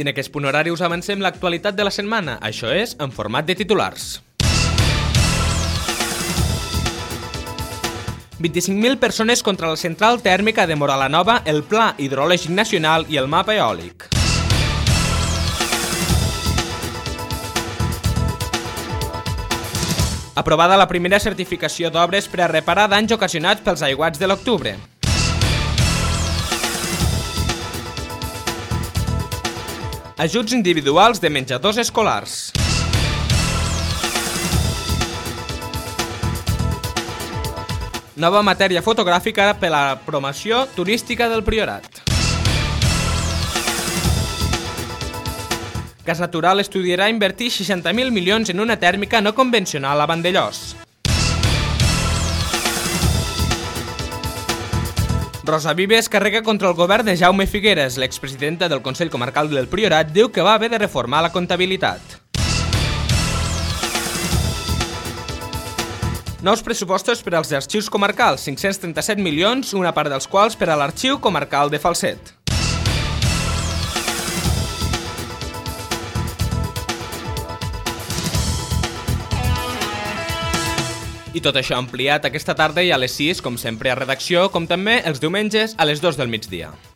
I en aquest punt horari us avancem l'actualitat de la setmana, això és en format de titulars. 25.000 persones contra la central tèrmica de Moralanova, el Pla Hidrològic Nacional i el mapa eòlic. Aprovada la primera certificació d'obres per a reparar danys ocasionats pels aiguats de l'octubre. Ajuts individuals de menjadors escolars. Nova matèria fotogràfica per a la promoció turística del Priorat. Gas Natural estudiarà invertir 60.000 milions en una tèrmica no convencional a Vandellòs. Rosa Vives carrega contra el govern de Jaume Figueres. L'expresidenta del Consell Comarcal del Priorat diu que va haver de reformar la comptabilitat. Nous pressupostos per als arxius comarcals, 537 milions, una part dels quals per a l'Arxiu Comarcal de Falset. I tot això ampliat aquesta tarda i a les 6, com sempre a redacció, com també els diumenges a les 2 del migdia.